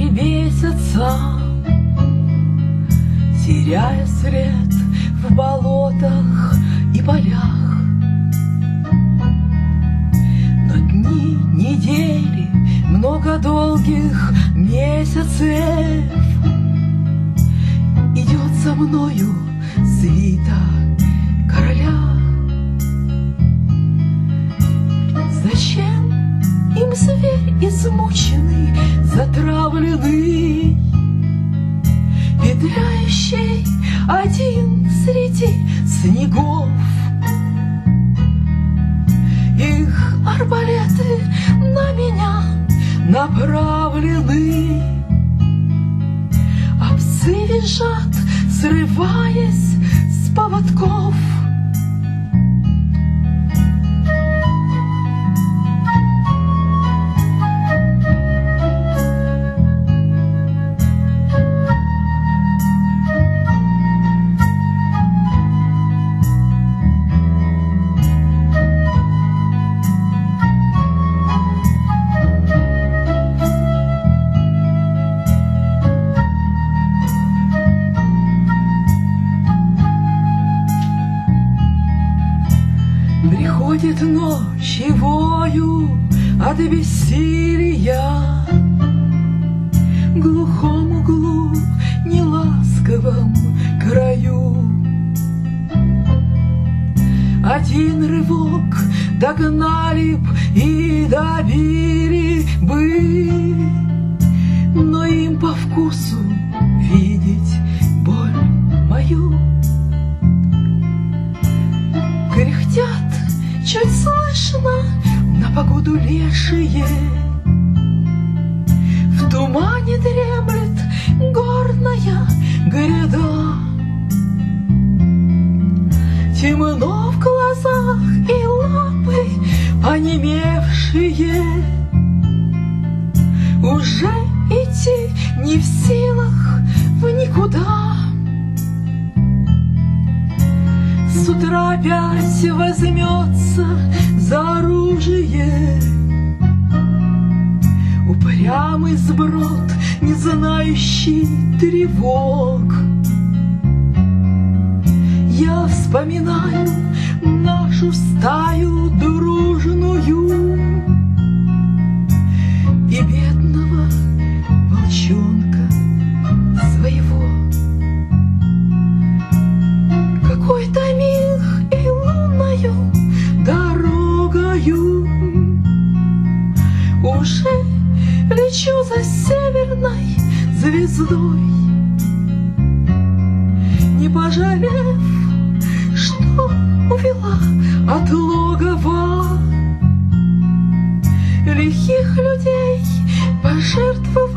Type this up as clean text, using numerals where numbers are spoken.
месяца, теряя след в болотах и полях. Но дни, недели, много долгих месяцев идет за мною свита короля. Зачем им зверь измученный, затравленный, петляющий один среди снегов? Их арбалеты на меня направлены, а псы визжат, срываясь с поводков. Приходит ночевою от бессилия в глухом углу, неласковом краю. Один рывок догнали б и добили бы, но им по вкусу видеть боль мою. Кряхтят чуть слышно на погоду лешие, в тумане дремлет горная гряда. Темно в глазах и лапы онемевшие, уже идти не в силах в никуда. С утра опять возьмется за оружие упрямый сброд, не знающий тревог. Я вспоминаю нашу стаю дружную и бедного волчонка своего. Какой-то миг и лунною дорогою уже лечу за северной звездой, не пожалев, что увела от логова лихих людей, пожертвовав